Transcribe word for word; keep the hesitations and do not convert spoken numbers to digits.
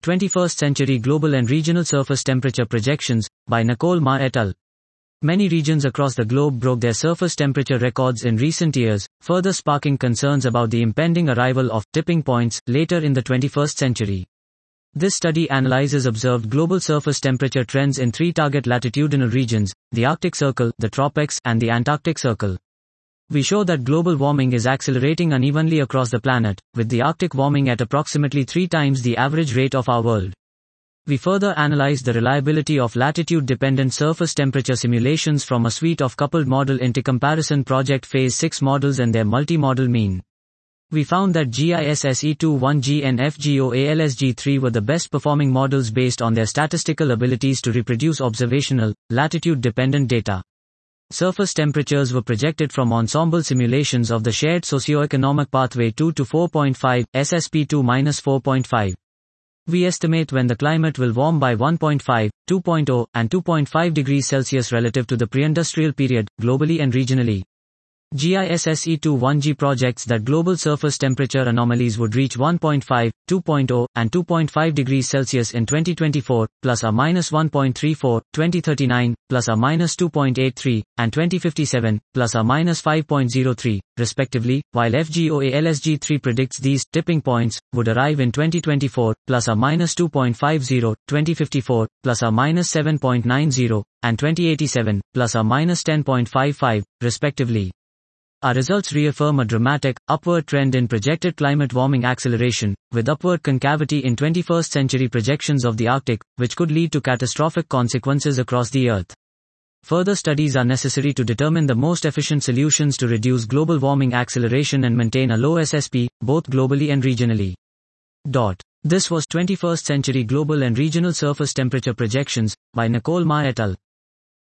twenty-first Century Global and Regional Surface Temperature Projections, by Nicole Ma et al. Many regions across the globe broke their surface temperature records in recent years, further sparking concerns about the impending arrival of tipping points later in the twenty-first century. This study analyzes observed global surface temperature trends in three target latitudinal regions, the Arctic Circle, the tropics, and the Antarctic Circle. We show that global warming is accelerating unevenly across the planet, with the Arctic warming at approximately three times the average rate of our world. We further analyzed the reliability of latitude-dependent surface temperature simulations from a suite of coupled model intercomparison project phase six models and their multi-model mean. We found that G I S S E twenty-one G and F G O A L S G three were the best performing models based on their statistical abilities to reproduce observational, latitude-dependent data. Surface temperatures were projected from ensemble simulations of the shared socioeconomic pathway two to four point five, S S P two to four point five. We estimate when the climate will warm by one point five, two point zero, and two point five degrees Celsius relative to the pre-industrial period, globally and regionally. G I S S E twenty-one G projects that global surface temperature anomalies would reach one point five, two point zero, and two point five degrees Celsius in twenty twenty-four, plus or minus one point three four, twenty thirty-nine, plus or minus two point eight three, and twenty fifty-seven, plus or minus five point zero three, respectively, while F G O A L S G three predicts these tipping points would arrive in twenty twenty-four, plus or minus two point five zero, twenty fifty-four, plus or minus seven point nine zero, and twenty eighty-seven, plus or minus ten point five five, respectively. Our results reaffirm a dramatic, upward trend in projected climate warming acceleration, with upward concavity in twenty-first century projections of the Arctic, which could lead to catastrophic consequences across the Earth. Further studies are necessary to determine the most efficient solutions to reduce global warming acceleration and maintain a low S S P, both globally and regionally. Dot. This was twenty-first Century Global and Regional Surface Temperature Projections, by Nicole Ma et al.